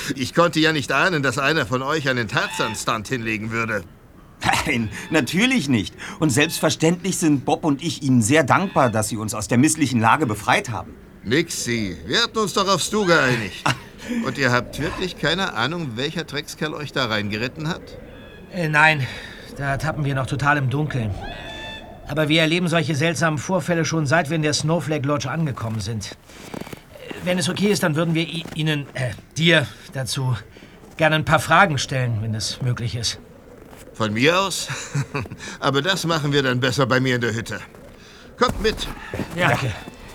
Ich konnte ja nicht ahnen, dass einer von euch einen Tarzan-Stunt hinlegen würde. Nein, natürlich nicht. Und selbstverständlich sind Bob und ich Ihnen sehr dankbar, dass Sie uns aus der misslichen Lage befreit haben. Nixi, wir hatten uns doch aufs Du geeinigt. Und ihr habt wirklich keine Ahnung, welcher Dreckskerl euch da reingeritten hat? Nein, da tappen wir noch total im Dunkeln. Aber wir erleben solche seltsamen Vorfälle schon seit wir in der Snowflake Lodge angekommen sind. Wenn es okay ist, dann würden wir dir dazu gerne ein paar Fragen stellen, wenn es möglich ist. Von mir aus? Aber das machen wir dann besser bei mir in der Hütte. Kommt mit. Ja. Danke.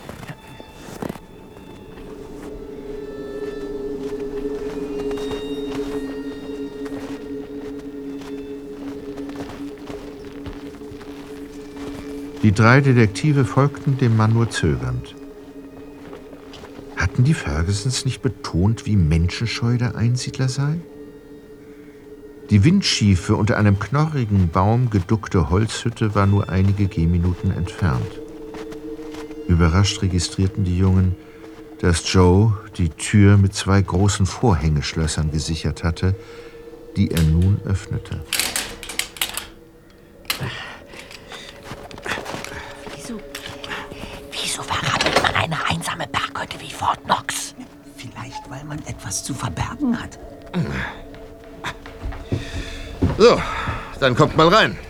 Die 3 Detektive folgten dem Mann nur zögernd. Hatten die Fergusons nicht betont, wie menschenscheu der Einsiedler sei? Die windschiefe, unter einem knorrigen Baum geduckte Holzhütte war nur einige Gehminuten entfernt. Überrascht registrierten die Jungen, dass Joe die Tür mit 2 großen Vorhängeschlössern gesichert hatte, die er nun öffnete. Wieso verrammelt man eine einsame Berghütte wie Fort Knox? Vielleicht, weil man etwas zu verbergen hat. So, dann kommt mal rein.